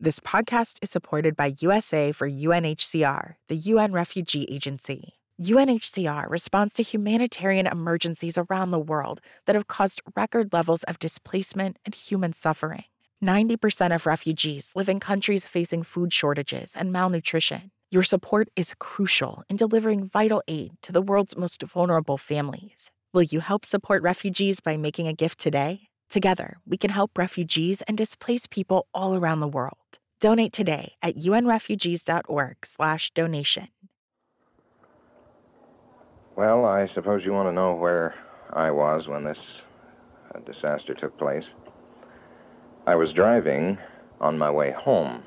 This podcast is supported by USA for UNHCR, the UN Refugee Agency. UNHCR responds to humanitarian emergencies around the world that have caused record levels of displacement and human suffering. 90% of refugees live in countries facing food shortages and malnutrition. Your support is crucial in delivering vital aid to the world's most vulnerable families. Will you help support refugees by making a gift today? Together, we can help refugees and displaced people all around the world. Donate today at unrefugees.org/donation. Well, I suppose you want to know where I was when this disaster took place. I was driving on my way home,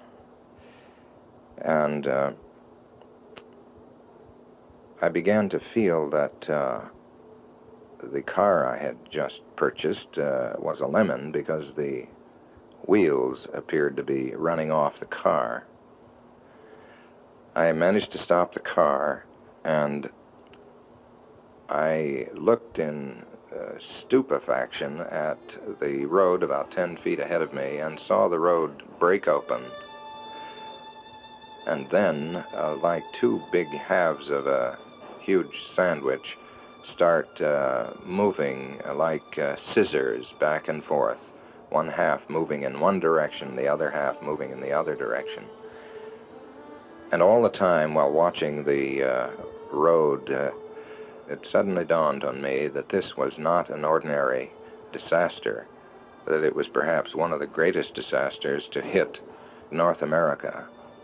and I began to feel that the car I had just purchased was a lemon because the wheels appeared to be running off the car. I managed to stop the car, and I looked in stupefaction at the road about 10 feet ahead of me and saw the road break open. And then, like two big halves of a huge sandwich, start moving like scissors back and forth, one half moving in one direction, the other half moving in the other direction. And all the time, while watching the road, it suddenly dawned on me that this was not an ordinary disaster, that it was perhaps one of the greatest disasters to hit North America.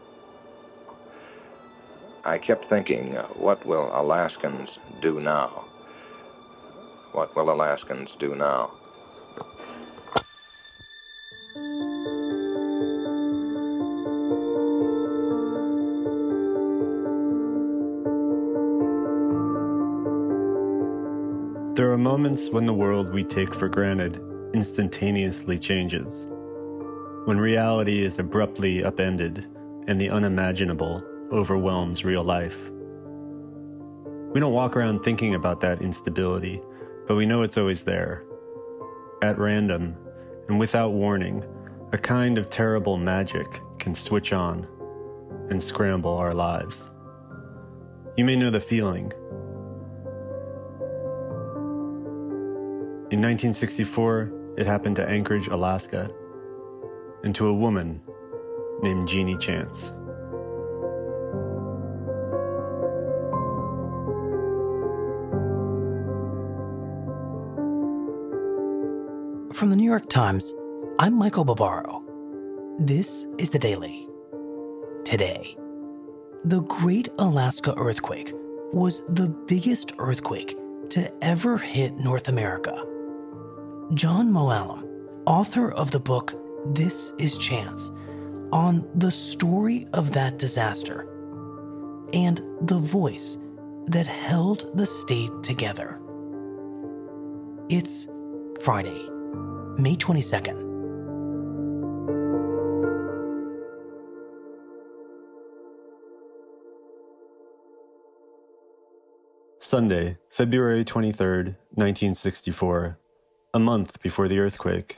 I kept thinking, what will Alaskans do now? What will Alaskans do now? There are moments when the world we take for granted instantaneously changes, when reality is abruptly upended and the unimaginable overwhelms real life. We don't walk around thinking about that instability, but we know it's always there. At random, and without warning, a kind of terrible magic can switch on and scramble our lives. You may know the feeling. In 1964, it happened to Anchorage, Alaska, and to a woman named Jeannie Chance. From the New York Times, I'm Michael Barbaro. This is The Daily. Today, the Great Alaska Earthquake was the biggest earthquake to ever hit North America. John Mooallem, author of the book This Is Chance, on the story of that disaster and the voice that held the state together. It's Friday, May 22nd. Sunday, February 23rd, 1964, a month before the earthquake.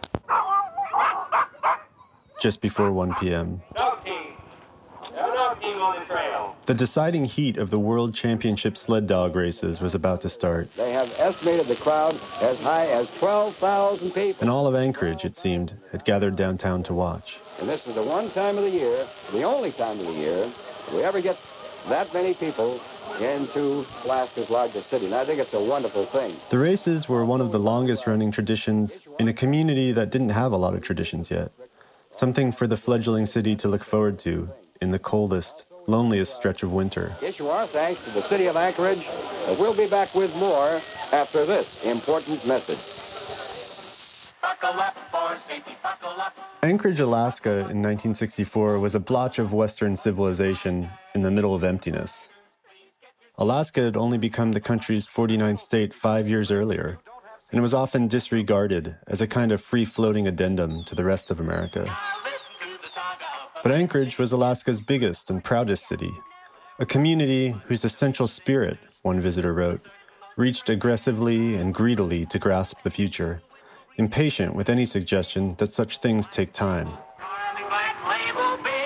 Just before 1 p.m. No team on the trail. The deciding heat of the World Championship sled dog races was about to start. They have estimated the crowd as high as 12,000 people. And all of Anchorage, it seemed, had gathered downtown to watch. And this is the one time of the year, the only time of the year, we ever get that many people into Alaska's largest city. And I think it's a wonderful thing. The races were one of the longest-running traditions in a community that didn't have a lot of traditions yet. Something for the fledgling city to look forward to in the coldest, loneliest stretch of winter. Yes, you are, thanks to the city of Anchorage. We'll be back with more after this important message. Buckle up for safety, buckle up. Anchorage, Alaska in 1964 was a blotch of Western civilization in the middle of emptiness. Alaska had only become the country's 49th state 5 years earlier, and it was often disregarded as a kind of free-floating addendum to the rest of America. But Anchorage was Alaska's biggest and proudest city, a community whose essential spirit, one visitor wrote, reached aggressively and greedily to grasp the future, impatient with any suggestion that such things take time. Label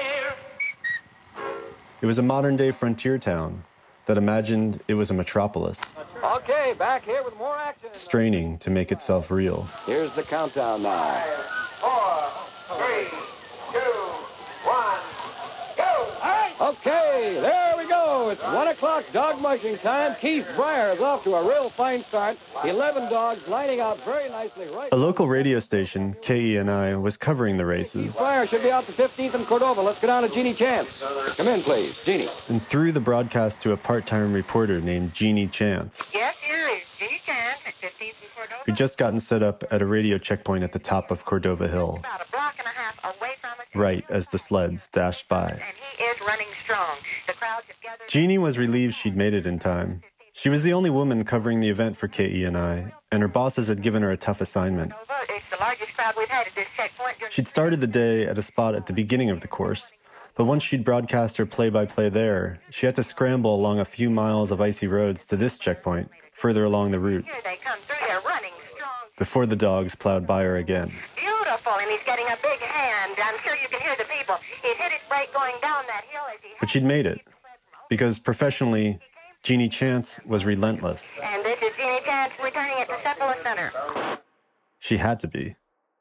It was a modern-day frontier town that imagined it was a metropolis, Okay, back here with more action. straining to make itself real. Here's the countdown now. 4, 3, 2, 1, go! Okay, there we go. It's 1 o'clock dog mushing time. Keith Breyer is off to a real fine start. 11 dogs lining out very nicely right. A local radio station, KENI, was covering the races, Breyer should be out the 15th in Cordova. Let's go down to Jeannie Chance. Come in, please. Jeannie. and threw the broadcast to a part-time reporter named Jeannie Chance, Yes, here is Jeannie Chance at 15th and Cordova. who'd just gotten set up at a radio checkpoint at the top of Cordova Hill, About a block and a half away from us. right as the sleds dashed by. And he is running strong. The crowds have gathered. Jeannie was relieved she'd made it in time. She was the only woman covering the event for KENI, and her bosses had given her a tough assignment. It's the largest crowd we've had at this checkpoint. She'd started the day at a spot at the beginning of the course, but once she'd broadcast her play-by-play there, she had to scramble along a few miles of icy roads to this checkpoint, further along the route, Here they come through. They're running strong. before the dogs plowed by her again. Beautiful, and he's getting a big hand. I'm sure you can hear the people. He's hit his brake going down that hill as he... But she'd made it, because professionally, Jeannie Chance was relentless. And this is Jeannie Chance returning at the Cephala Center. She had to be.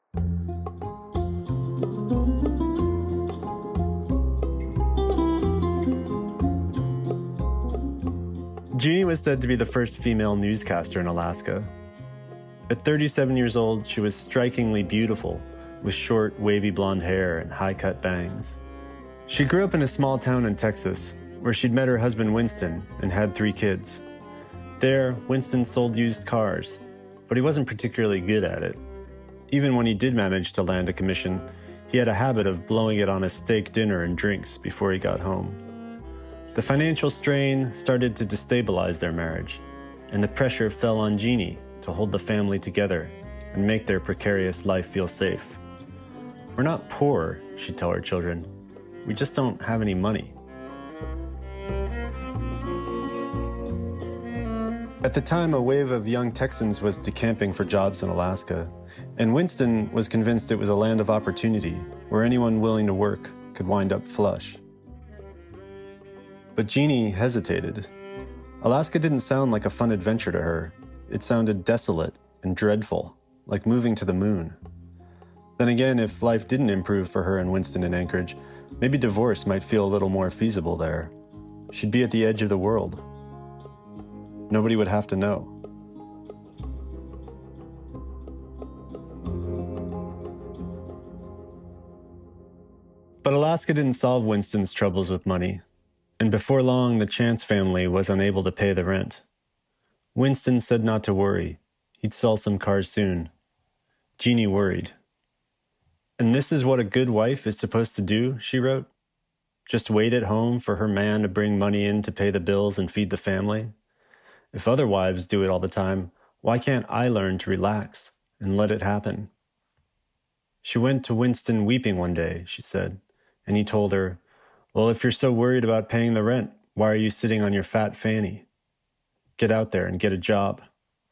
Jeannie was said to be the first female newscaster in Alaska. At 37 years old, she was strikingly beautiful, with short, wavy blonde hair and high-cut bangs. She grew up in a small town in Texas, where she'd met her husband Winston and had 3 kids. There, Winston sold used cars, but he wasn't particularly good at it. Even when he did manage to land a commission, he had a habit of blowing it on a steak dinner and drinks before he got home. The financial strain started to destabilize their marriage, and the pressure fell on Jeannie to hold the family together and make their precarious life feel safe. "We're not poor," she'd tell her children. "We just don't have any money." At the time, a wave of young Texans was decamping for jobs in Alaska, and Winston was convinced it was a land of opportunity where anyone willing to work could wind up flush. But Jeannie hesitated. Alaska didn't sound like a fun adventure to her. It sounded desolate and dreadful, like moving to the moon. Then again, if life didn't improve for her and Winston in Anchorage, maybe divorce might feel a little more feasible there. She'd be at the edge of the world. Nobody would have to know. But Alaska didn't solve Winston's troubles with money, and before long, the Chance family was unable to pay the rent. Winston said not to worry. He'd sell some cars soon. Jeannie worried. "And this is what a good wife is supposed to do," she wrote. "Just wait at home for her man to bring money in to pay the bills and feed the family? If other wives do it all the time, why can't I learn to relax and let it happen?" She went to Winston weeping one day, she said, and he told her, "Well, if you're so worried about paying the rent, why are you sitting on your fat fanny? Get out there and get a job."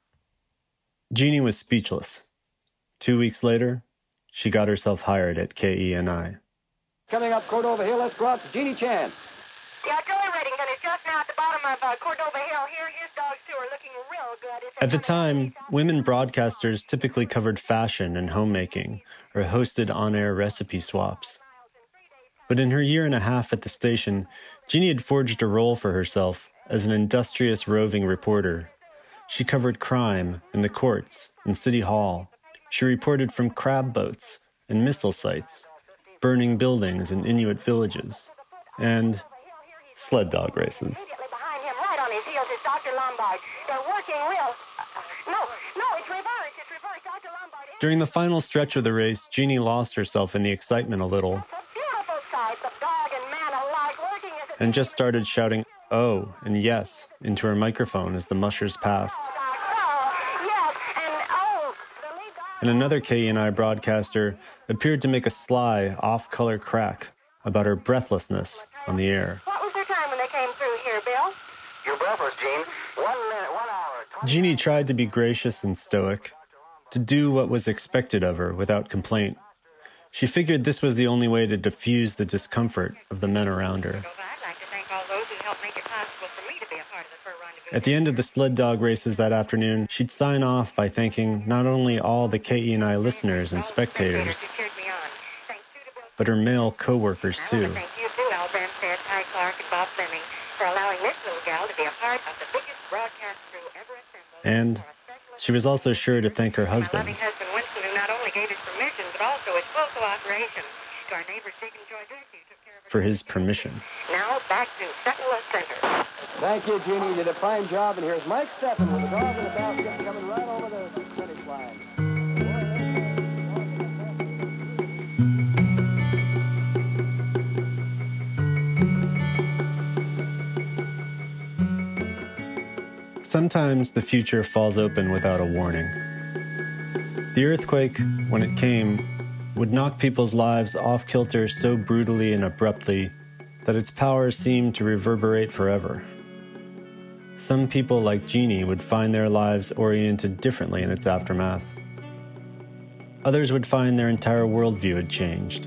Jeannie was speechless. 2 weeks later, she got herself hired at KENI. Coming up Cordova Hill, let's go out to Jeannie Chance. Yeah, Joey Reddington is just now at the bottom of Cordova Hill. Here, his dogs, too, are looking real good. It's At the time, women broadcasters typically covered fashion and homemaking, or hosted on-air recipe swaps. But in her year and a half at the station, Jeannie had forged a role for herself as an industrious roving reporter. She covered crime in the courts and City Hall. She reported from crab boats and missile sites, burning buildings in Inuit villages, and sled dog races. Immediately behind him, right on his heels, is Dr. Lombard. They're working real... No, it's reversed, Dr. Lombard. During the final stretch of the race, Jeannie lost herself in the excitement a little It's a beautiful sight, the dog and man alike working as a... and just started shouting "oh" and "yes" into her microphone as the mushers passed. Oh, yes, and oh, the lead dog... And another KENI broadcaster appeared to make a sly, off-color crack about her breathlessness on the air. What was their time when they came through here, Bill? You're breathless, Gene. 1 minute, 1 hour. 20 Jeannie tried to be gracious and stoic, to do what was expected of her without complaint. She figured this was the only way to diffuse the discomfort of the men around her. I'd like to thank At the end of the sled dog races that afternoon, she'd sign off by thanking not only all the KENI listeners and spectators, but her male co-workers too. Thank you to Al Branstad, Ty Clark, and Bob Fleming for allowing this little gal to be a part of the biggest broadcast crew ever assembled. And she was also sure to thank her My husband loving husband Winston, who not only gave his permission, but also his full cooperation. To our neighbor Deacon Joy Ducey, who took care of for his permission. Now back to Settler Center. Thank you, Jeannie. You did a fine job. And here's Mike Steffen with the dog in the basket coming right over the finish line. Sometimes the future falls open without a warning. The earthquake, when it came, would knock people's lives off kilter so brutally and abruptly that its power seemed to reverberate forever. Some people like Jeannie would find their lives oriented differently in its aftermath. Others would find their entire worldview had changed.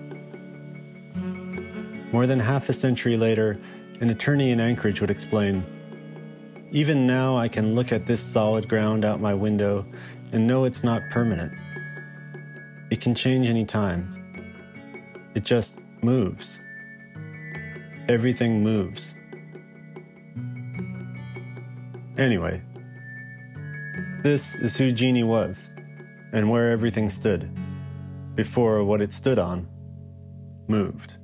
More than half a century later, an attorney in Anchorage would explain, "Even now I can look at this solid ground out my window and know it's not permanent. It can change any time. It just moves. Everything moves." Anyway, this is who Jeannie was, and where everything stood, before what it stood on moved.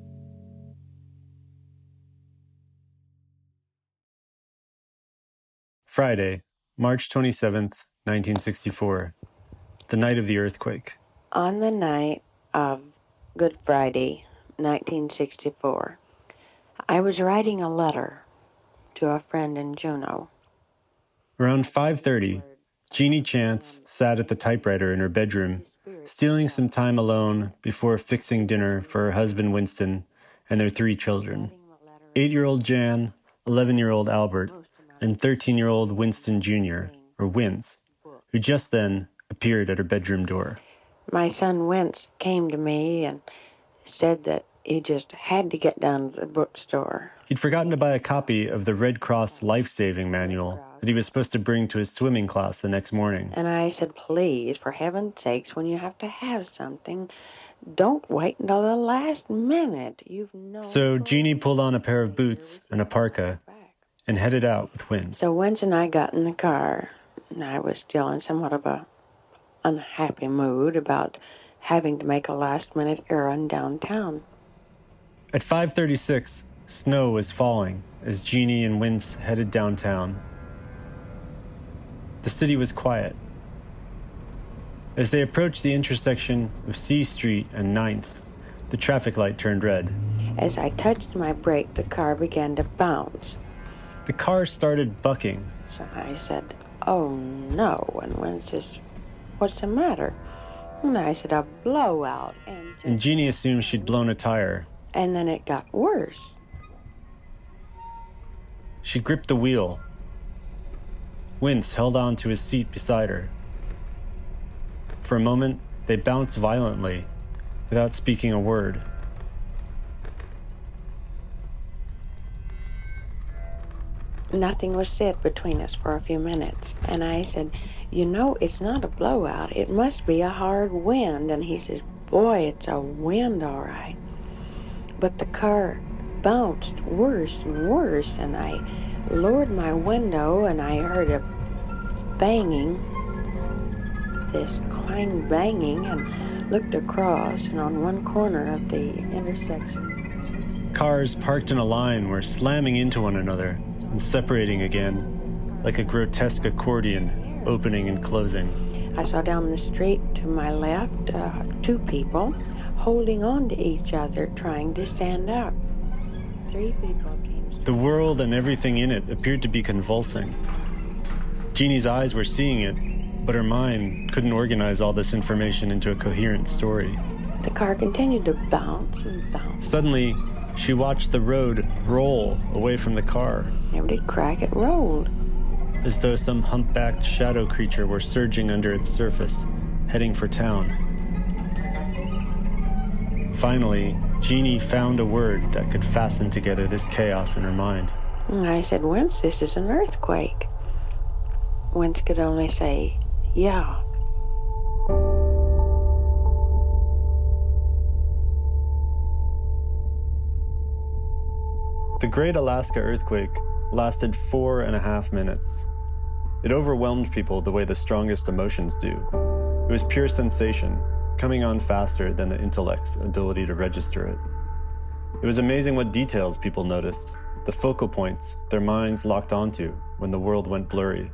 Friday, March 27th, 1964, the night of the earthquake. On the night of Good Friday, 1964, I was writing a letter to a friend in Juneau. Around 5:30, Jeannie Chance sat at the typewriter in her bedroom, stealing some time alone before fixing dinner for her husband Winston and their 3 children, 8-year-old Jan, 11-year-old Albert, and 13-year-old Winston Jr., or Wins, who just then appeared at her bedroom door. My son Wince came to me and said that he just had to get down to the bookstore. He'd forgotten to buy a copy of the Red Cross life-saving manual that he was supposed to bring to his swimming class the next morning. And I said, please, for heaven's sakes, when you have to have something, don't wait until the last minute. So Jeannie pulled on a pair of boots and a parka and headed out with Wince. So Wince and I got in the car, and I was still in somewhat of a unhappy mood about having to make a last-minute errand downtown. At 5:36, snow was falling as Jeannie and Wince headed downtown. The city was quiet. As they approached the intersection of C Street and 9th, the traffic light turned red. As I touched my brake, the car began to bounce. The car started bucking. So I said, oh no, and Wince says, what's the matter? And I said, a blowout. And Jeannie assumed she'd blown a tire. And then it got worse. She gripped the wheel. Wince held on to his seat beside her. For a moment, they bounced violently, without speaking a word. Nothing was said between us for a few minutes. And I said, you know, it's not a blowout. It must be a hard wind. And he says, boy, it's a wind, all right. But the car bounced worse and worse, and I lowered my window, and I heard a banging, this clang banging, and looked across, and on one corner of the intersection, cars parked in a line were slamming into one another and separating again, like a grotesque accordion, opening and closing. I saw down the street to my left 2 people holding on to each other, trying to stand up. 3 people came. The world and everything in it appeared to be convulsing. Jeannie's eyes were seeing it, but her mind couldn't organize all this information into a coherent story. The car continued to bounce and bounce. Suddenly, she watched the road roll away from the car. Never did crack, it rolled. As though some humpbacked shadow creature were surging under its surface, heading for town. Finally, Jeannie found a word that could fasten together this chaos in her mind. And I said, Wentz, this is an earthquake. Wentz could only say, yeah. The Great Alaska Earthquake lasted 4.5 minutes. It overwhelmed people the way the strongest emotions do. It was pure sensation, coming on faster than the intellect's ability to register it. It was amazing what details people noticed, the focal points their minds locked onto when the world went blurry.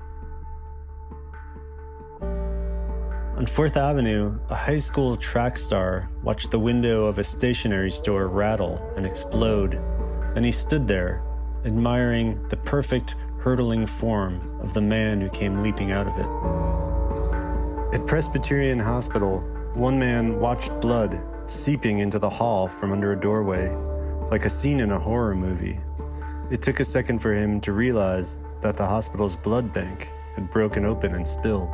On 4th Avenue, a high school track star watched the window of a stationery store rattle and explode, and he stood there, admiring the perfect hurtling form of the man who came leaping out of it. At Presbyterian Hospital, one man watched blood seeping into the hall from under a doorway, like a scene in a horror movie. It took a second for him to realize that the hospital's blood bank had broken open and spilled.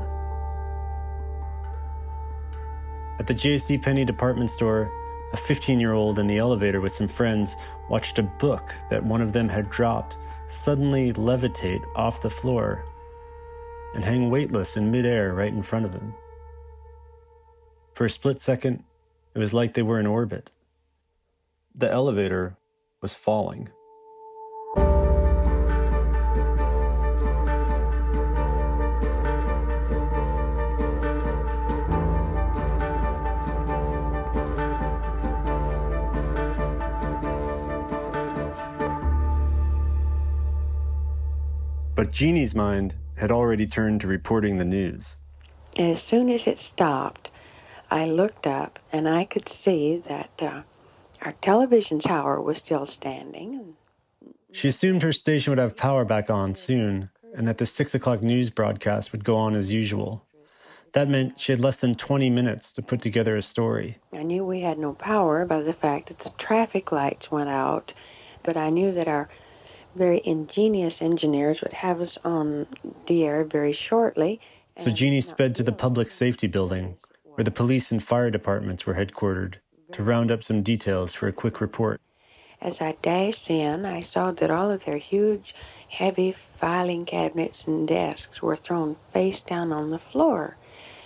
At the JCPenney department store, a 15-year-old in the elevator with some friends watched a book that one of them had dropped suddenly levitate off the floor and hang weightless in midair right in front of him. For a split second, it was like they were in orbit. The elevator was falling. But Jeannie's mind had already turned to reporting the news. As soon as it stopped, I looked up and I could see that our television tower was still standing. She assumed her station would have power back on soon, and that the 6 o'clock news broadcast would go on as usual. That meant she had less than 20 minutes to put together a story. I knew we had no power by the fact that the traffic lights went out, but I knew that our very ingenious engineers would have us on the air very shortly. So Jeannie sped to the public safety building, where the police and fire departments were headquartered, to round up some details for a quick report. As I dashed in, I saw that all of their huge, heavy filing cabinets and desks were thrown face down on the floor.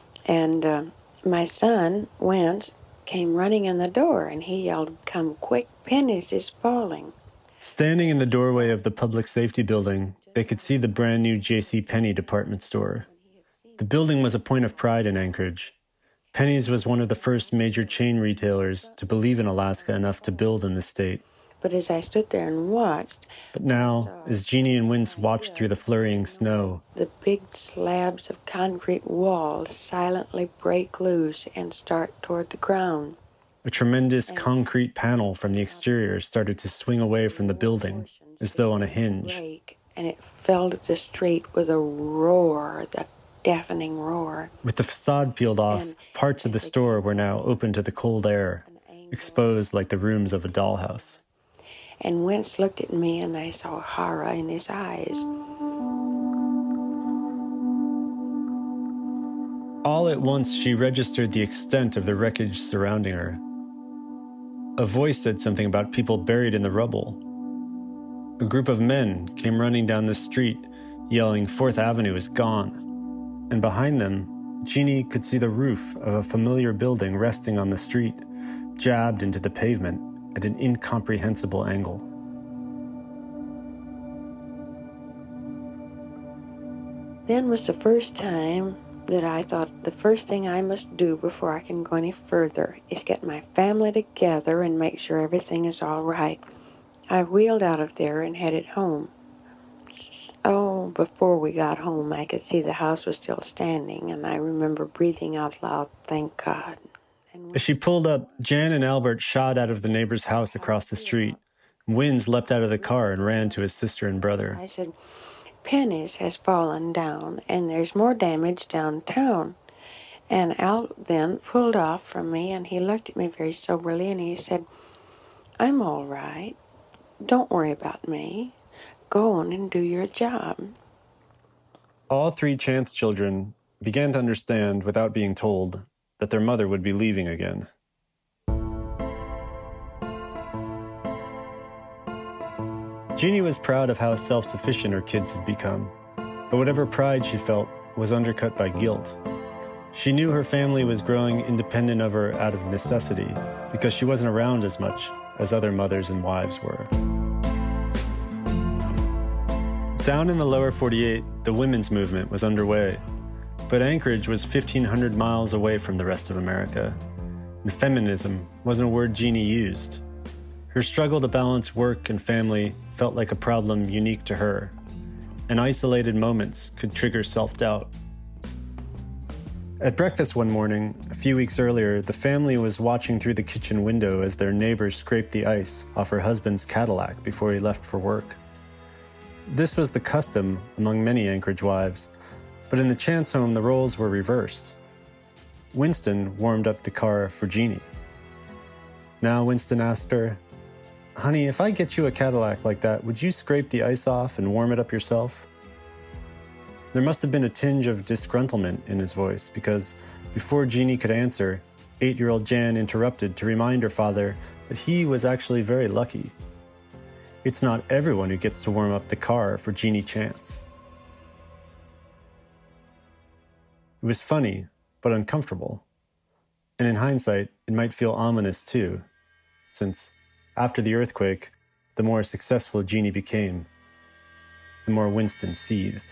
And my son, Wentz, came running in the door, and he yelled, "Come quick, Penny's is falling." Standing in the doorway of the public safety building, they could see the brand new JCPenney department store. The building was a point of pride in Anchorage. Penny's was one of the first major chain retailers to believe in Alaska enough to build in the state. But as I stood there and watched... But now, as Jeannie and Wentz watched through the flurrying snow, the big slabs of concrete walls silently break loose and start toward the ground. a tremendous concrete panel from the exterior started to swing away from the building, as though on a hinge. And it filled the street with a roar, the deafening roar. With the facade peeled off, parts of the store were now open to the cold air, exposed like the rooms of a dollhouse. And Wentz looked at me, and I saw horror in his eyes. All at once, she registered the extent of the wreckage surrounding her. A voice said something about people buried in the rubble. A group of men came running down the street, yelling, "4th Avenue is gone." And behind them, Jeannie could see the roof of a familiar building resting on the street, jabbed into the pavement at an incomprehensible angle. Then was the first time that I thought the first thing I must do before I can go any further is get my family together and make sure everything is all right. I wheeled out of there and headed home. Oh, before we got home, I could see the house was still standing, and I remember breathing out loud, "Thank God." As she pulled up, Jan and Albert shot out of the neighbor's house across the street. Wins leapt out of the car and ran to his sister and brother. I said, "Penny's has fallen down, and there's more damage downtown." And Al then pulled off from me, and he looked at me very soberly, and he said, "I'm all right. Don't worry about me. Go on and do your job." All three Chance children began to understand, without being told, that their mother would be leaving again. Jeannie was proud of how self-sufficient her kids had become, but whatever pride she felt was undercut by guilt. She knew her family was growing independent of her out of necessity because she wasn't around as much as other mothers and wives were. Down in the lower 48, the women's movement was underway, but Anchorage was 1,500 miles away from the rest of America, and feminism wasn't a word Jeannie used. Her struggle to balance work and family felt like a problem unique to her, and isolated moments could trigger self-doubt. At breakfast one morning, a few weeks earlier, the family was watching through the kitchen window as their neighbor scraped the ice off her husband's Cadillac before he left for work. This was the custom among many Anchorage wives, but in the Chance home, the roles were reversed. Winston warmed up the car for Jeannie. Now Winston asked her, "Honey, if I get you a Cadillac like that, would you scrape the ice off and warm it up yourself?" There must have been a tinge of disgruntlement in his voice because before Jeannie could answer, 8-year-old Jan interrupted to remind her father that he was actually very lucky. It's not everyone who gets to warm up the car for Jeannie Chance. It was funny, but uncomfortable. And in hindsight, it might feel ominous too, since after the earthquake, the more successful Jeannie became, the more Winston seethed.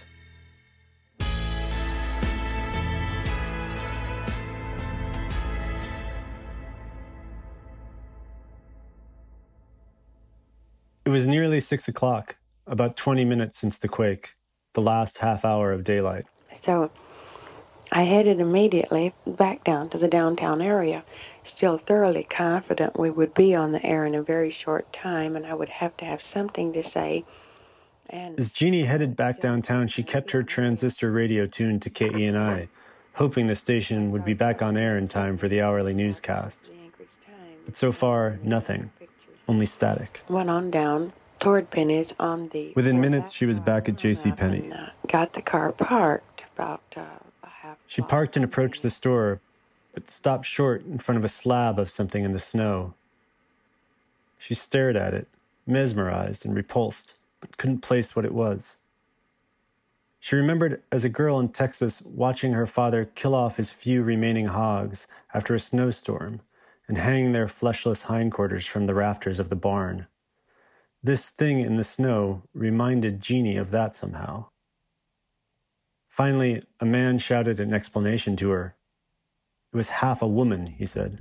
It was nearly 6 o'clock, about 20 minutes since the quake, the last half hour of daylight. So I headed immediately back down to the downtown area, still thoroughly confident we would be on the air in a very short time and I would have to have something to say. And as Jeannie headed back downtown, she kept her transistor radio tuned to KENI, hoping the station would be back on air in time for the hourly newscast. But so far, nothing. Only static. Went on down toward Penny's on the... Within minutes, she was back at JCPenney. Got the car parked about a half... She parked and approached the store, but stopped short in front of a slab of something in the snow. She stared at it, mesmerized and repulsed, but couldn't place what it was. She remembered as a girl in Texas watching her father kill off his few remaining hogs after a snowstorm, and hang their fleshless hindquarters from the rafters of the barn. This thing in the snow reminded Jeannie of that somehow. Finally, a man shouted an explanation to her. It was half a woman, he said.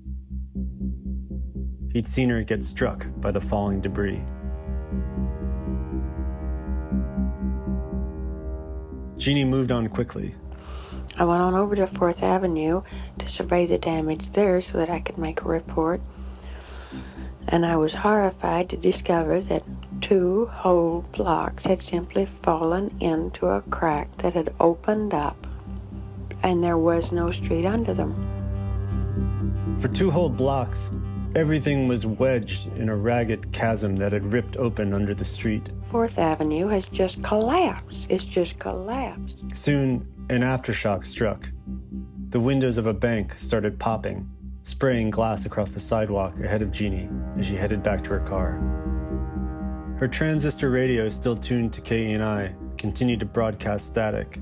He'd seen her get struck by the falling debris. Jeannie moved on quickly. I went on over to 4th Avenue to survey the damage there so that I could make a report. And I was horrified to discover that 2 whole blocks had simply fallen into a crack that had opened up, and there was no street under them. For 2 whole blocks, everything was wedged in a ragged chasm that had ripped open under the street. 4th Avenue has just collapsed. It's just collapsed. Soon, an aftershock struck. The windows of a bank started popping, spraying glass across the sidewalk ahead of Jeannie as she headed back to her car. Her transistor radio, still tuned to KENI, continued to broadcast static.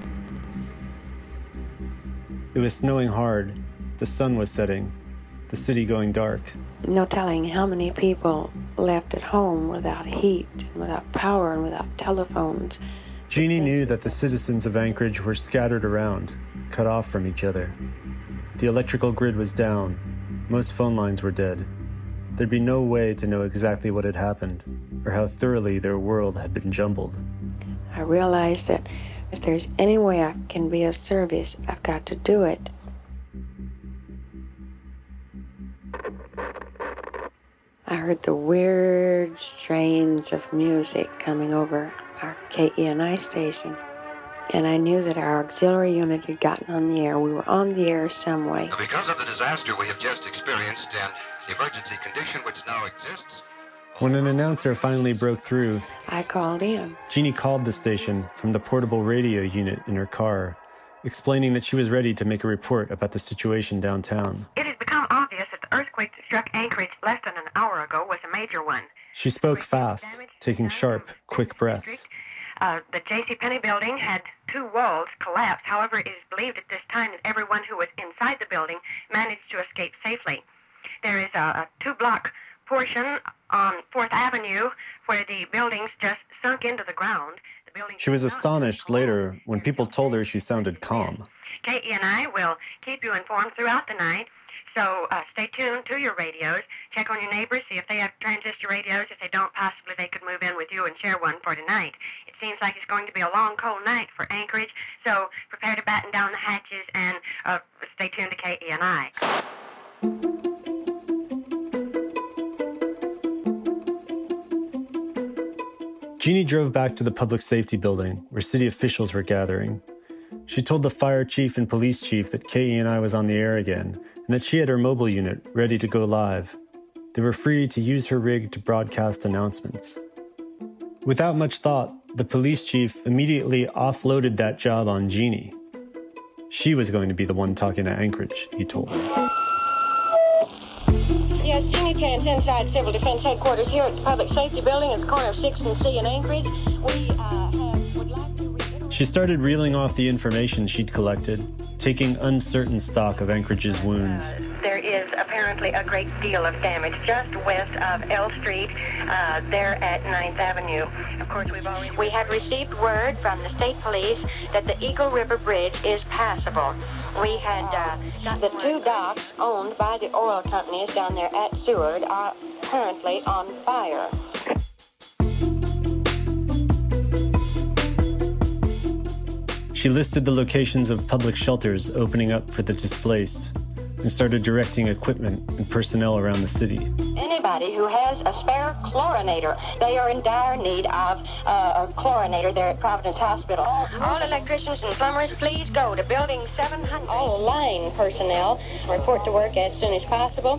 It was snowing hard, the sun was setting, the city going dark. No telling how many people left at home without heat, without power, and without telephones. Jeannie knew that the citizens of Anchorage were scattered around, cut off from each other. The electrical grid was down. Most phone lines were dead. There'd be no way to know exactly what had happened, or how thoroughly their world had been jumbled. I realized that if there's any way I can be of service, I've got to do it. I heard the weird strains of music coming over our KENI station, and I knew that our auxiliary unit had gotten on the air. We were on the air some way. Because of the disaster we have just experienced and the emergency condition which now exists... When an announcer finally broke through, I called in. Jeannie called the station from the portable radio unit in her car, explaining that she was ready to make a report about the situation downtown. It has become obvious that the earthquake that struck Anchorage less than an hour ago was a major one. She spoke fast, taking sharp, quick breaths. The JCPenney building had 2 walls collapse. However, it is believed at this time that everyone who was inside the building managed to escape safely. There is a 2-block portion on 4th Avenue where the buildings just sunk into the ground. She was astonished later when people told her she sounded calm. KENI will keep you informed throughout the night. So stay tuned to your radios. Check on your neighbors, see if they have transistor radios. If they don't, possibly they could move in with you and share one for tonight. It seems like it's going to be a long, cold night for Anchorage, so prepare to batten down the hatches and stay tuned to KENI. Jeannie drove back to the public safety building where city officials were gathering. She told the fire chief and police chief that KENI was on the air again and that she had her mobile unit ready to go live. They were free to use her rig to broadcast announcements. Without much thought, the police chief immediately offloaded that job on Jeannie. She was going to be the one talking to Anchorage, he told her. Yes, Jeannie Chance inside Civil Defense Headquarters here at the Public Safety Building at the corner of 6th and C in Anchorage. Would like to reiterate... She started reeling off the information she'd collected, taking uncertain stock of Anchorage's wounds. There is apparently a great deal of damage just west of L Street, there at 9th Avenue. Of course, we have received word from the state police that the Eagle River Bridge is passable. We had the 2 docks owned by the oil companies down there at Seward are currently on fire. She listed the locations of public shelters opening up for the displaced and started directing equipment and personnel around the city. Anybody who has a spare chlorinator, they are in dire need of a chlorinator there at Providence Hospital. All electricians and plumbers, please go to Building 700. All line personnel report to work as soon as possible.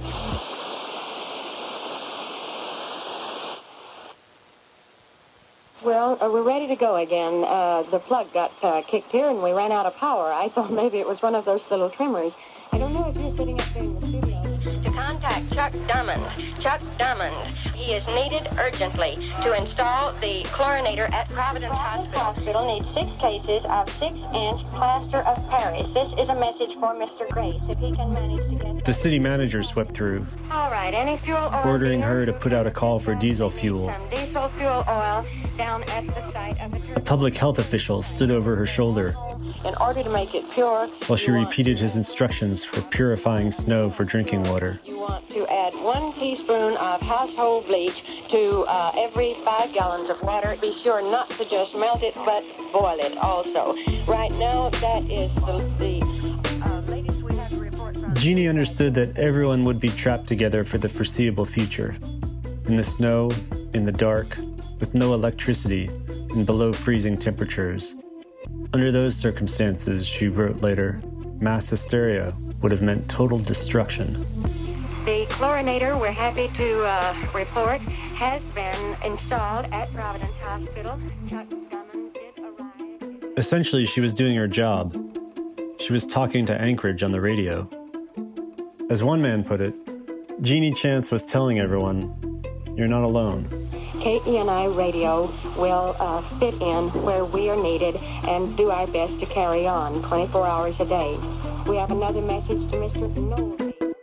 Well, we're ready to go again. The plug got kicked here and we ran out of power. I thought maybe it was one of those little trimmers. I don't know if you're sitting up there in the studio. To contact Chuck Drummond. Chuck Drummond. He is needed urgently to install the chlorinator at Providence Hospital. Hospital needs 6 cases of 6-inch plaster of Paris. This is a message for Mr. Grace, if he can manage to get... The city manager swept through, All right, any fuel oil ordering her to put out a call for diesel fuel. Some diesel fuel oil down at the site of the... A public health official stood over her shoulder In order to make it pure... while she repeated his instructions for purifying snow for drinking water. You want to add 1 teaspoon of household bleach to every 5 gallons of water. Be sure not to just melt it, but boil it also. Right now, that is the latest we have to report from... Jeannie understood that everyone would be trapped together for the foreseeable future. In the snow, in the dark, with no electricity, and below freezing temperatures. Under those circumstances, she wrote later, mass hysteria would have meant total destruction. The chlorinator, we're happy to report, has been installed at Providence Hospital. Chuck Drummond did arrive. Essentially, she was doing her job. She was talking to Anchorage on the radio. As one man put it, Jeannie Chance was telling everyone, "You're not alone." KENI Radio will fit in where we are needed and do our best to carry on 24 hours a day. We have another message to Mr. Noel.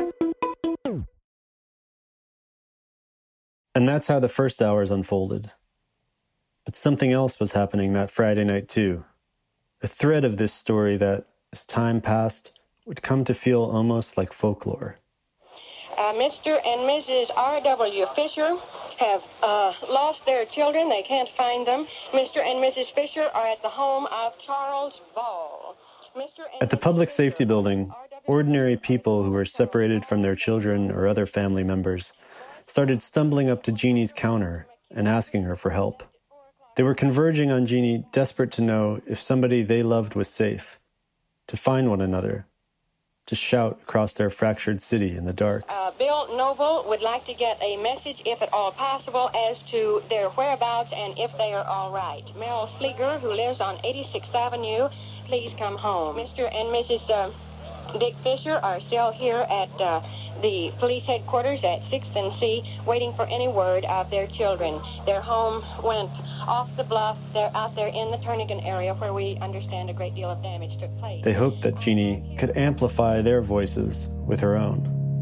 And that's how the first hours unfolded. But something else was happening that Friday night too. A thread of this story that, as time passed, would come to feel almost like folklore. Mr. and Mrs. R.W. Fisher have lost their children. They can't find them. Mr. and Mrs. Fisher are at the home of Charles Ball. At the public safety building, ordinary people who were separated from their children or other family members started stumbling up to Jeannie's counter and asking her for help. They were converging on Jeannie, desperate to know if somebody they loved was safe, to find one another, to shout across their fractured city in the dark. Bill Noble would like to get a message, if at all possible, as to their whereabouts and if they are all right. Merrill Flieger, who lives on 86th Avenue, please come home. Mr. and Mrs. Dick Fisher are still here at the police headquarters at 6th and C, waiting for any word of their children. Their home went off the bluff. They're out there in the Turnagain area where we understand a great deal of damage took place. They hoped that Jeannie could amplify their voices with her own.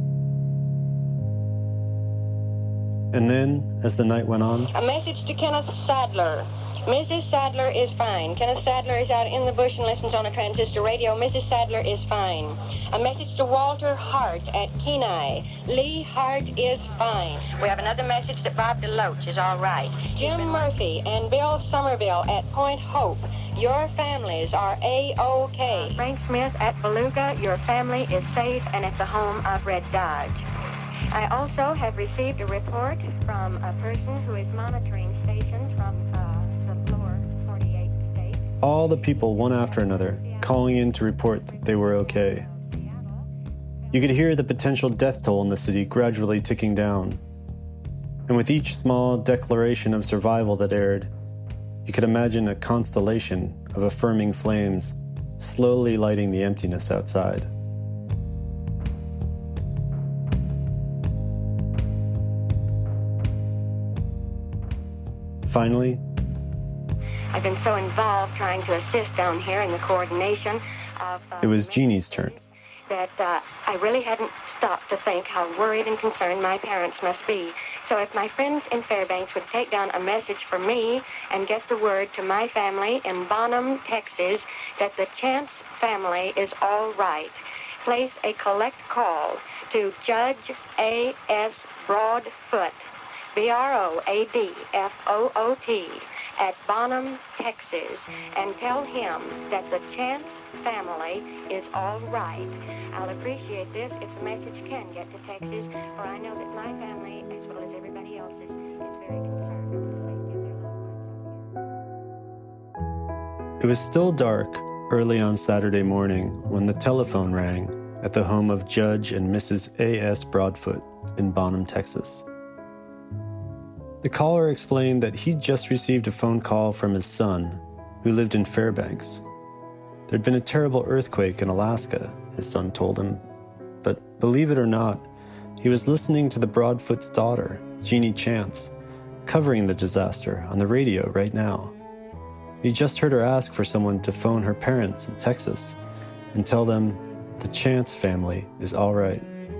And then, as the night went on... A message to Kenneth Sadler. Mrs. Sadler is fine. Kenneth Sadler is out in the bush and listens on a transistor radio. Mrs. Sadler is fine. A message to Walter Hart at Kenai. Lee Hart is fine. We have another message that Bob DeLoach is all right. Jim Murphy and Bill Somerville at Point Hope. Your families are A-OK. Frank Smith at Beluga. Your family is safe and at the home of Red Dodge. I also have received a report from a person who is monitoring stations from the lower 48 states. All the people, one after another, calling in to report that they were okay. You could hear the potential death toll in the city gradually ticking down. And with each small declaration of survival that aired, you could imagine a constellation of affirming flames slowly lighting the emptiness outside. Finally, I've been so involved trying to assist down here in the coordination of... it was Jeannie's turn. That I really hadn't stopped to think how worried and concerned my parents must be. So if my friends in Fairbanks would take down a message for me and get the word to my family in Bonham, Texas, that the Chance family is all right, place a collect call to Judge A.S. Broadfoot, Broadfoot, at Bonham, Texas, and tell him that the Chance family is all right. I'll appreciate this if the message can get to Texas, for I know that my family, as well as everybody else's, is very concerned with the safety of their loved ones. It was still dark early on Saturday morning when the telephone rang at the home of Judge and Mrs. A.S. Broadfoot in Bonham, Texas. The caller explained that he'd just received a phone call from his son, who lived in Fairbanks. There'd been a terrible earthquake in Alaska, his son told him. But believe it or not, he was listening to the Broadfoot's daughter, Jeannie Chance, covering the disaster on the radio right now. He just heard her ask for someone to phone her parents in Texas and tell them the Chance family is all right.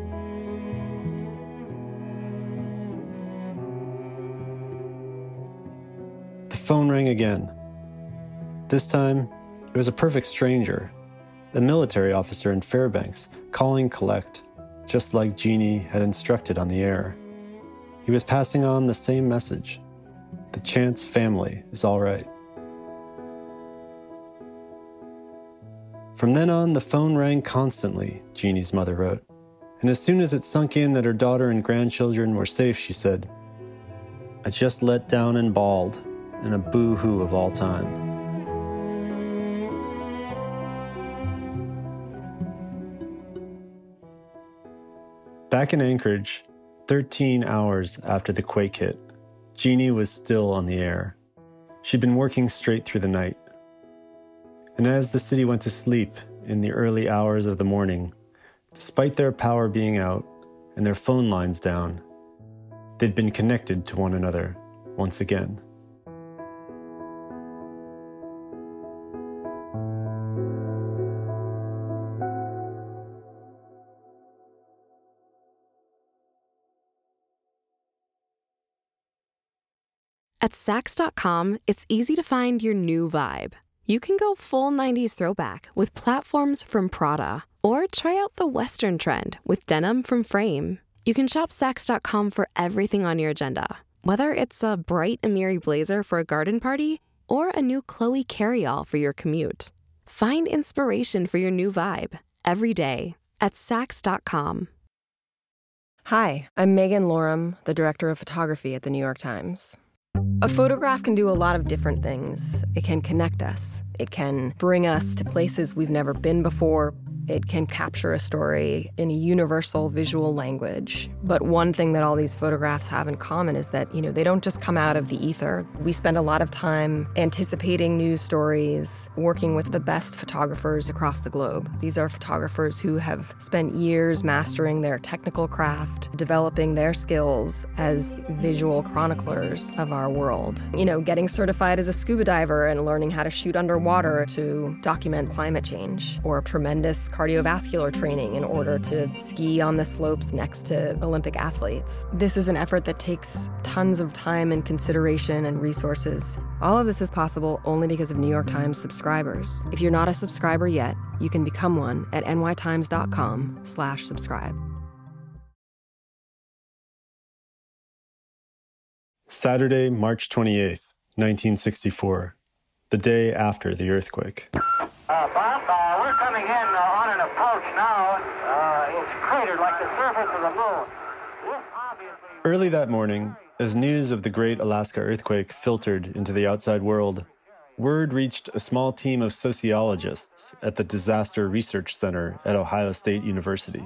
The phone rang again. This time, it was a perfect stranger, a military officer in Fairbanks, calling collect, just like Jeannie had instructed on the air. He was passing on the same message. The Chance family is all right. From then on, the phone rang constantly, Jeannie's mother wrote. And as soon as it sunk in that her daughter and grandchildren were safe, she said, "I just let down and bawled, and a boo-hoo of all time." Back in Anchorage, 13 hours after the quake hit, Jeannie was still on the air. She'd been working straight through the night. And as the city went to sleep in the early hours of the morning, despite their power being out and their phone lines down, they'd been connected to one another once again. At Saks.com, it's easy to find your new vibe. You can go full 90s throwback with platforms from Prada, or try out the Western trend with denim from Frame. You can shop Saks.com for everything on your agenda, whether it's a bright Amiri blazer for a garden party or a new Chloe carryall for your commute. Find inspiration for your new vibe every day at Saks.com. Hi, I'm Megan Lorum, the director of photography at the New York Times. A photograph can do a lot of different things. It can connect us. It can bring us to places we've never been before. It can capture a story in a universal visual language. But one thing that all these photographs have in common is that, they don't just come out of the ether. We spend a lot of time anticipating news stories, working with the best photographers across the globe. These are photographers who have spent years mastering their technical craft, developing their skills as visual chroniclers of our world. Getting certified as a scuba diver and learning how to shoot underwater to document climate change, or tremendous cardiovascular training in order to ski on the slopes next to Olympic athletes. This is an effort that takes tons of time and consideration and resources. All of this is possible only because of New York Times subscribers. If you're not a subscriber yet, you can become one at nytimes.com/subscribe. Saturday, March 28th, 1964, the day after the earthquake. Bob, we're coming in on an approach now. It's cratered like the surface of the moon. Early that morning, as news of the Great Alaska Earthquake filtered into the outside world, word reached a small team of sociologists at the Disaster Research Center at Ohio State University.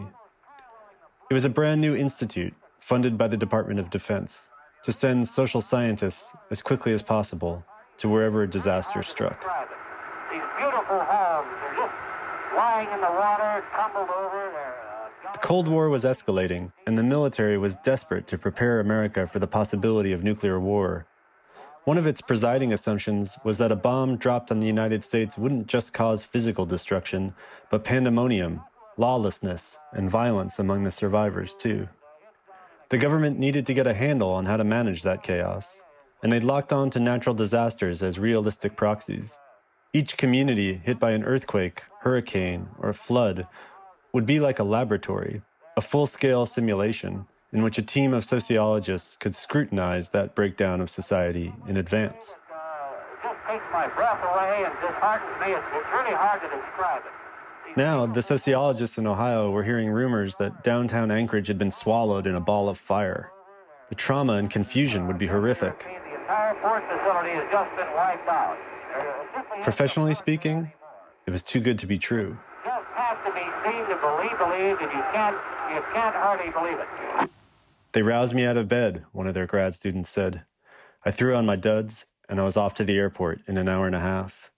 It was a brand new institute funded by the Department of Defense to send social scientists as quickly as possible to wherever a disaster struck. These beautiful homes are just lying in the water, tumbled over. The Cold War was escalating, and the military was desperate to prepare America for the possibility of nuclear war. One of its presiding assumptions was that a bomb dropped on the United States wouldn't just cause physical destruction, but pandemonium, lawlessness, and violence among the survivors, too. The government needed to get a handle on how to manage that chaos, and they'd locked on to natural disasters as realistic proxies. Each community hit by an earthquake, hurricane, or flood would be like a laboratory, a full-scale simulation in which a team of sociologists could scrutinize that breakdown of society in advance. It just takes my breath away and disheartens me. It's really hard to describe it. Now, the sociologists in Ohio were hearing rumors that downtown Anchorage had been swallowed in a ball of fire. The trauma and confusion would be horrific. The entire port facility has just been wiped out. Professionally speaking, it was too good to be true. Just has to be seen to believe, and you can't hardly believe it. They roused me out of bed, one of their grad students said. I threw on my duds, and I was off to the airport in an hour and a half.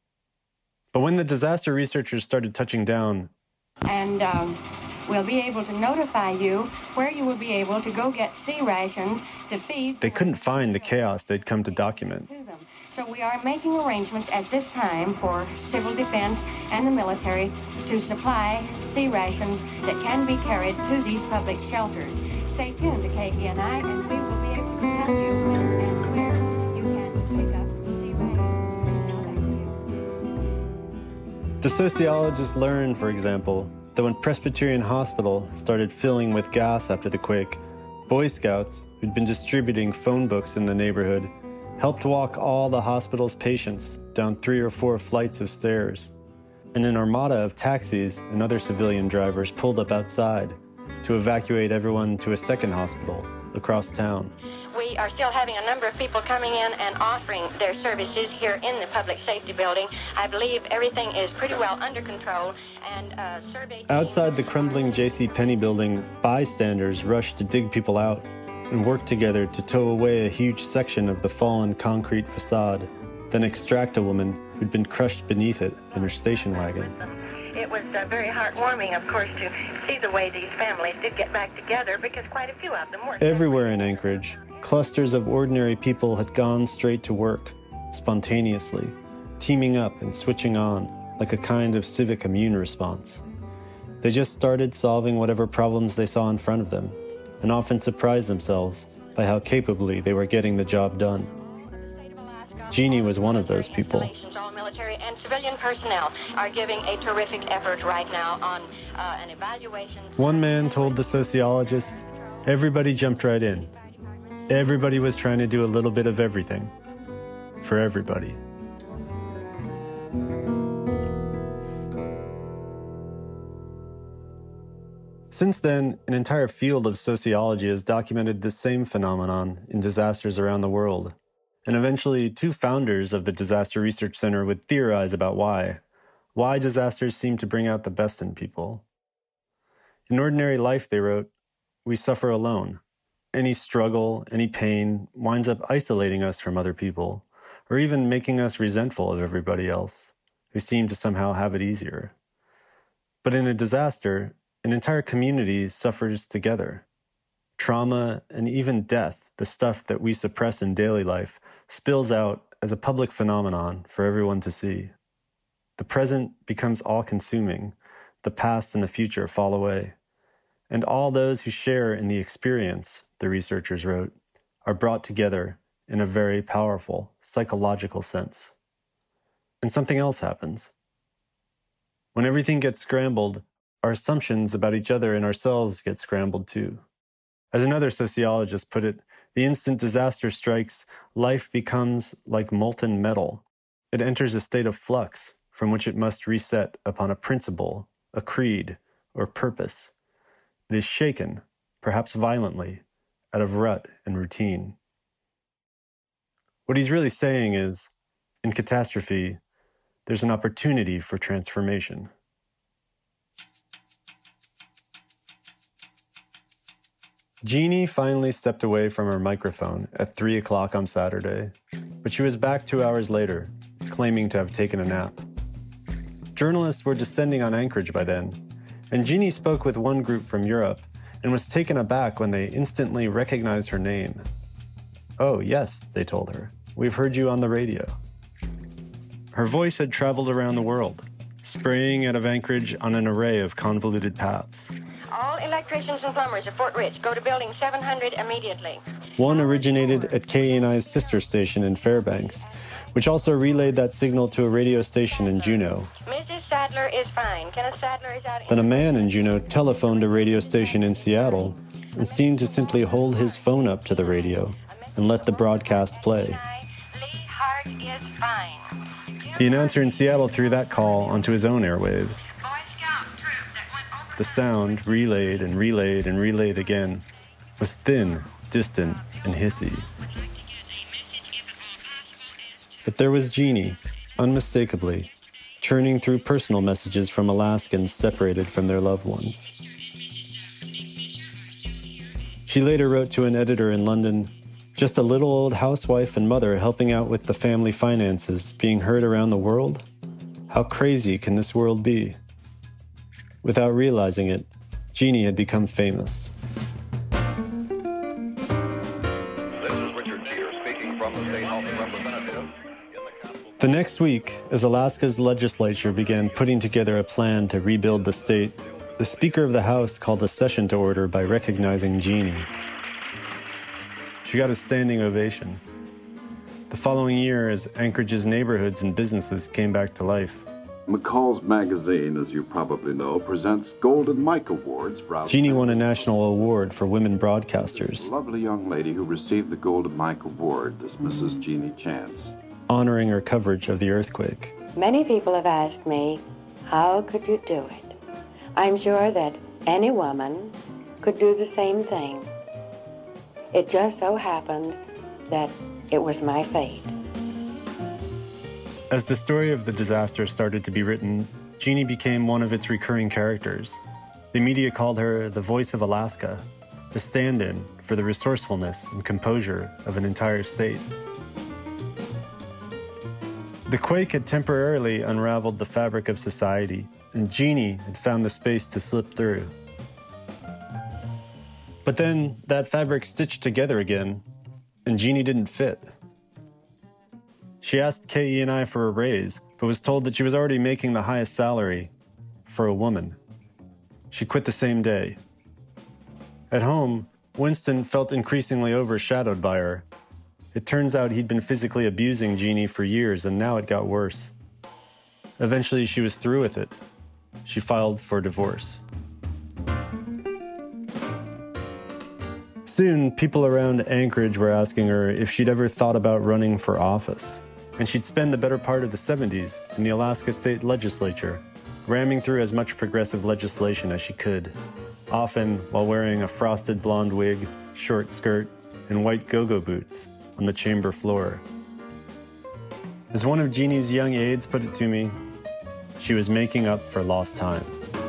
But when the disaster researchers started touching down... And we'll be able to notify you where you will be able to go get sea rations to feed... They couldn't find the chaos they'd come to document. So we are making arrangements at this time for civil defense and the military to supply sea rations that can be carried to these public shelters. Stay tuned to KPNI, and we will be able to tell you when and where you can pick up sea rations. The sociologists learned, for example, that when Presbyterian Hospital started filling with gas after the quake, Boy Scouts, who'd been distributing phone books in the neighborhood, helped walk all the hospital's patients down 3 or 4 flights of stairs. And an armada of taxis and other civilian drivers pulled up outside to evacuate everyone to a second hospital across town. We are still having a number of people coming in and offering their services here in the public safety building. I believe everything is pretty well under control, and survey... Outside the crumbling J.C. Penney building, bystanders rushed to dig people out and worked together to tow away a huge section of the fallen concrete facade, then extract a woman who'd been crushed beneath it in her station wagon. It was very heartwarming, of course, to see the way these families did get back together, because quite a few of them were... Everywhere in Anchorage, clusters of ordinary people had gone straight to work, spontaneously, teaming up and switching on, like a kind of civic immune response. They just started solving whatever problems they saw in front of them, and often surprised themselves by how capably they were getting the job done. Jeannie was one of those people. All military and civilian personnel are giving a terrific effort right now on an evaluation. One man told the sociologists, everybody jumped right in. Everybody was trying to do a little bit of everything. For everybody. Since then, an entire field of sociology has documented this same phenomenon in disasters around the world. And eventually, 2 founders of the Disaster Research Center would theorize about why. why disasters seem to bring out the best in people. In ordinary life, they wrote, we suffer alone. Any struggle, any pain winds up isolating us from other people, or even making us resentful of everybody else, who seem to somehow have it easier. But in a disaster, an entire community suffers together. Trauma and even death, the stuff that we suppress in daily life, spills out as a public phenomenon for everyone to see. The present becomes all-consuming. The past and the future fall away. And all those who share in the experience, the researchers wrote, are brought together in a very powerful psychological sense. And something else happens. When everything gets scrambled, our assumptions about each other and ourselves get scrambled too. As another sociologist put it, the instant disaster strikes, life becomes like molten metal. It enters a state of flux from which it must reset upon a principle, a creed, or purpose. It is shaken, perhaps violently, out of rut and routine. What he's really saying is, in catastrophe, there's an opportunity for transformation. Jeannie finally stepped away from her microphone at 3 o'clock on Saturday, but she was back 2 hours later, claiming to have taken a nap. Journalists were descending on Anchorage by then, and Jeannie spoke with one group from Europe and was taken aback when they instantly recognized her name. Oh, yes, they told her. We've heard you on the radio. Her voice had traveled around the world, spraying out of Anchorage on an array of convoluted paths. All electricians and plumbers of Fort Rich, go to building 700 immediately. One originated at KENI's sister station in Fairbanks, which also relayed that signal to a radio station in Juneau. Mrs. Sadler is fine. Kenneth Sadler is out. Then a man in Juneau telephoned a radio station in Seattle and seemed to simply hold his phone up to the radio and let the broadcast play. Lee Hart is fine. The announcer in Seattle threw that call onto his own airwaves. The sound, relayed and relayed and relayed again, was thin, distant, and hissy. But there was Jeannie, unmistakably, churning through personal messages from Alaskans separated from their loved ones. She later wrote to an editor in London, "Just a little old housewife and mother helping out with the family finances, being heard around the world? How crazy can this world be?" Without realizing it, Jeannie had become famous. This is Richard Gere speaking from the State House of Representatives. The next week, as Alaska's legislature began putting together a plan to rebuild the state, the Speaker of the House called a session to order by recognizing Jeannie. She got a standing ovation. The following year, as Anchorage's neighborhoods and businesses came back to life, McCall's Magazine, as you probably know, presents Golden Mike Awards for Jeannie won a national award for women broadcasters. A lovely young lady who received the Golden Mike Award, this Mrs. Jeannie Chance, honoring her coverage of the earthquake. Many people have asked me, how could you do it? I'm sure that any woman could do the same thing. It just so happened that it was my fate. As the story of the disaster started to be written, Jeannie became one of its recurring characters. The media called her the voice of Alaska, a stand-in for the resourcefulness and composure of an entire state. The quake had temporarily unraveled the fabric of society, and Jeannie had found the space to slip through. But then that fabric stitched together again, and Jeannie didn't fit. She asked KENI for a raise, but was told that she was already making the highest salary for a woman. She quit the same day. At home, Winston felt increasingly overshadowed by her. It turns out he'd been physically abusing Jeannie for years, and now it got worse. Eventually, she was through with it. She filed for divorce. Soon, people around Anchorage were asking her if she'd ever thought about running for office. And she'd spend the better part of the 70s in the Alaska State Legislature, ramming through as much progressive legislation as she could, often while wearing a frosted blonde wig, short skirt, and white go-go boots on the chamber floor. As one of Jeannie's young aides put it to me, she was making up for lost time.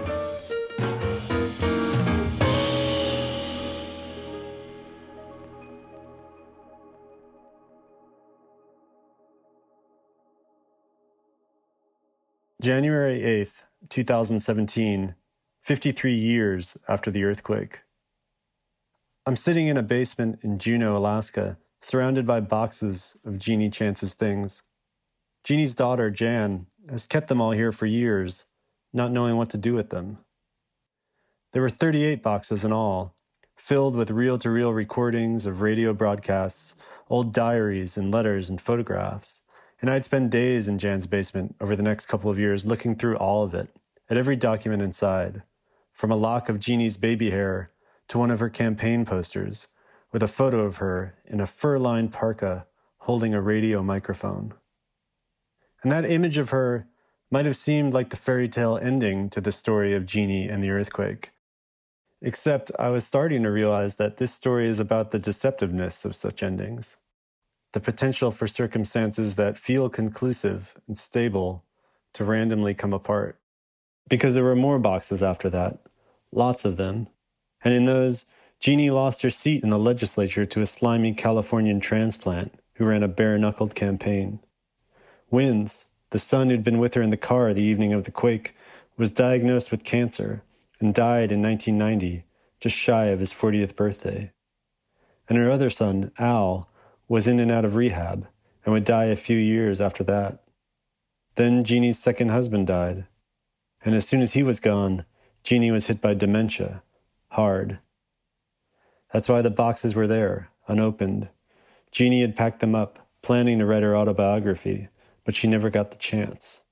January 8th, 2017, 53 years after the earthquake. I'm sitting in a basement in Juneau, Alaska, surrounded by boxes of Jeannie Chance's things. Jeannie's daughter, Jan, has kept them all here for years, not knowing what to do with them. There were 38 boxes in all, filled with reel-to-reel recordings of radio broadcasts, old diaries and letters and photographs. And I'd spend days in Jan's basement over the next couple of years looking through all of it, at every document inside, from a lock of Jeannie's baby hair to one of her campaign posters, with a photo of her in a fur-lined parka holding a radio microphone. And that image of her might have seemed like the fairy tale ending to the story of Jeannie and the earthquake. Except I was starting to realize that this story is about the deceptiveness of such endings. The potential for circumstances that feel conclusive and stable to randomly come apart. Because there were more boxes after that, lots of them. And in those, Jeannie lost her seat in the legislature to a slimy Californian transplant who ran a bare-knuckled campaign. Wins, the son who'd been with her in the car the evening of the quake, was diagnosed with cancer and died in 1990, just shy of his 40th birthday. And her other son, Al, was in and out of rehab and would die a few years after that. Then Jeannie's second husband died, and as soon as he was gone, Jeannie was hit by dementia, hard. That's why the boxes were there, unopened. Jeannie had packed them up, planning to write her autobiography, but she never got the chance.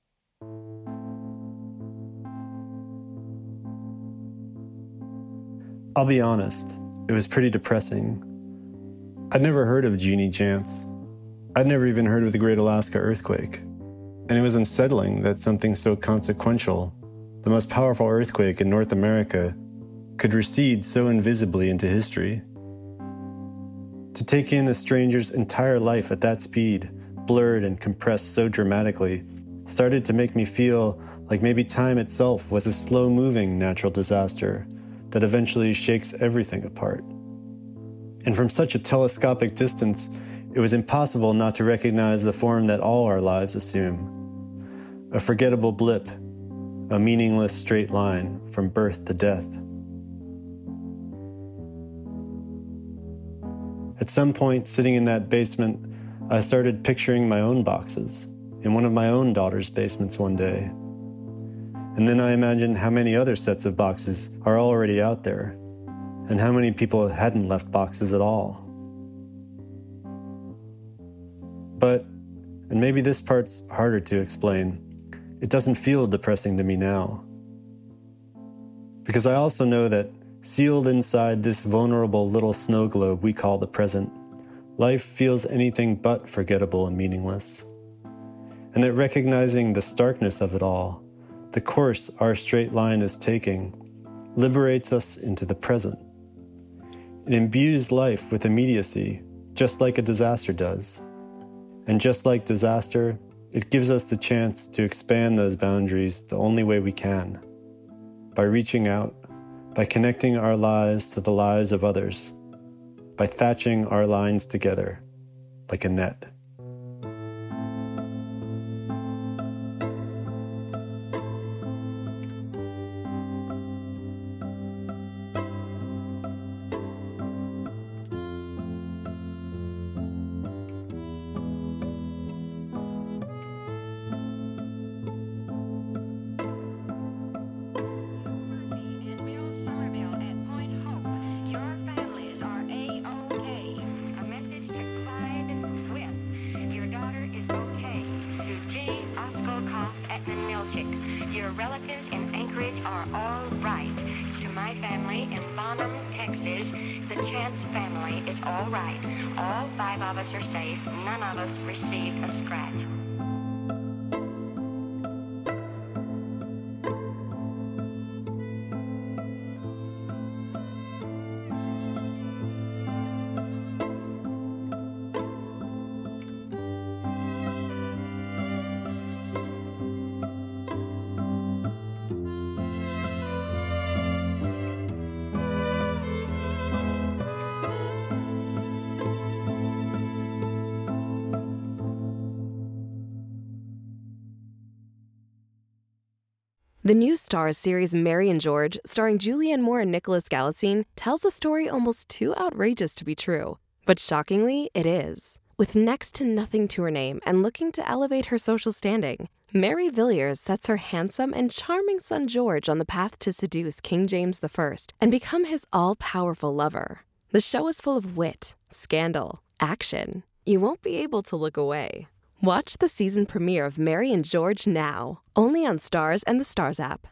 I'll be honest, it was pretty depressing. I'd never heard of Jeannie Chance. I'd never even heard of the Great Alaska Earthquake. And it was unsettling that something so consequential, the most powerful earthquake in North America, could recede so invisibly into history. To take in a stranger's entire life at that speed, blurred and compressed so dramatically, started to make me feel like maybe time itself was a slow-moving natural disaster that eventually shakes everything apart. And from such a telescopic distance, it was impossible not to recognize the form that all our lives assume. A forgettable blip, a meaningless straight line from birth to death. At some point, sitting in that basement, I started picturing my own boxes in one of my own daughter's basements one day. And then I imagined how many other sets of boxes are already out there, and how many people hadn't left boxes at all. But, and maybe this part's harder to explain, it doesn't feel depressing to me now. Because I also know that sealed inside this vulnerable little snow globe we call the present, life feels anything but forgettable and meaningless. And that recognizing the starkness of it all, the course our straight line is taking, liberates us into the present. It imbues life with immediacy, just like a disaster does. And just like disaster, it gives us the chance to expand those boundaries the only way we can, by reaching out, by connecting our lives to the lives of others, by thatching our lines together like a net. Your relatives in Anchorage are all right. To my family in Bonham, Texas, the Chance family is all right. All 5 of us are safe. None of us received a scratch. The new Starz series Mary and George, starring Julianne Moore and Nicholas Galitzine, tells a story almost too outrageous to be true. But shockingly, it is. With next to nothing to her name and looking to elevate her social standing, Mary Villiers sets her handsome and charming son George on the path to seduce King James I and become his all-powerful lover. The show is full of wit, scandal, action. You won't be able to look away. Watch the season premiere of Mary and George now, only on Starz and the Starz app.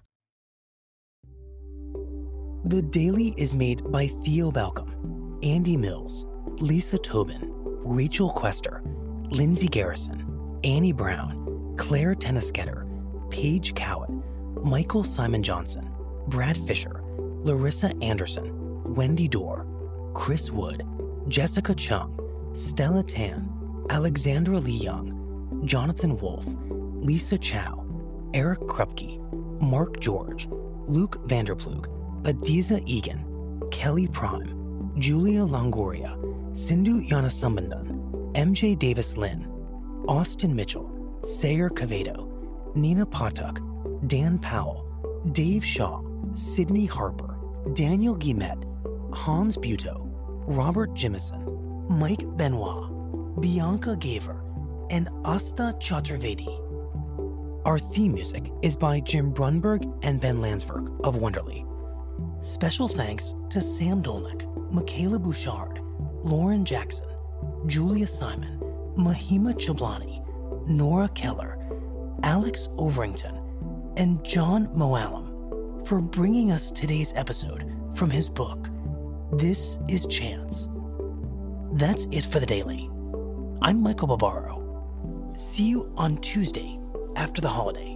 The Daily is made by Theo Balcom, Andy Mills, Lisa Tobin, Rachel Quester, Lindsay Garrison, Annie Brown, Claire Tennisketter, Paige Cowett, Michael Simon Johnson, Brad Fisher, Larissa Anderson, Wendy Dorr, Chris Wood, Jessica Chung, Stella Tan, Alexandra Lee Young, Jonathan Wolfe, Lisa Chow, Eric Krupke, Mark George, Luke Vanderplug, Adiza Egan, Kelly Prime, Julia Longoria, Sindhu Yanasambandhan, MJ Davis Lynn, Austin Mitchell, Sayer Cavedo, Nina Patuk, Dan Powell, Dave Shaw, Sydney Harper, Daniel Guillemette, Hans Butow, Robert Jimison, Mike Benoit, Bianca Gaver, and Asta Chaturvedi. Our theme music is by Jim Brunberg and Ben Landsberg of Wonderly. Special thanks to Sam Dolnick, Michaela Bouchard, Lauren Jackson, Julia Simon, Mahima Chablani, Nora Keller, Alex Overington, and John Moallam for bringing us today's episode from his book, This is Chance. That's it for the Daily. I'm Michael Barbaro. See you on Tuesday after the holiday.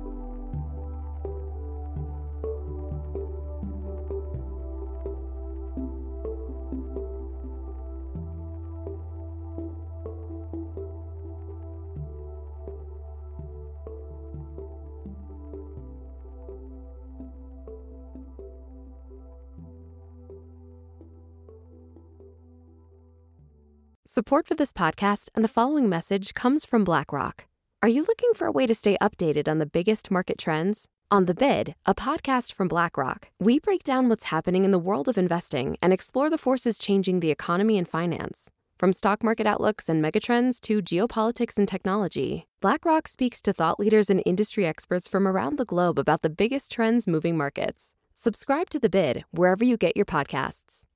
Support for this podcast and the following message comes from BlackRock. Are you looking for a way to stay updated on the biggest market trends? On The Bid, a podcast from BlackRock, we break down what's happening in the world of investing and explore the forces changing the economy and finance. From stock market outlooks and megatrends to geopolitics and technology, BlackRock speaks to thought leaders and industry experts from around the globe about the biggest trends moving markets. Subscribe to The Bid wherever you get your podcasts.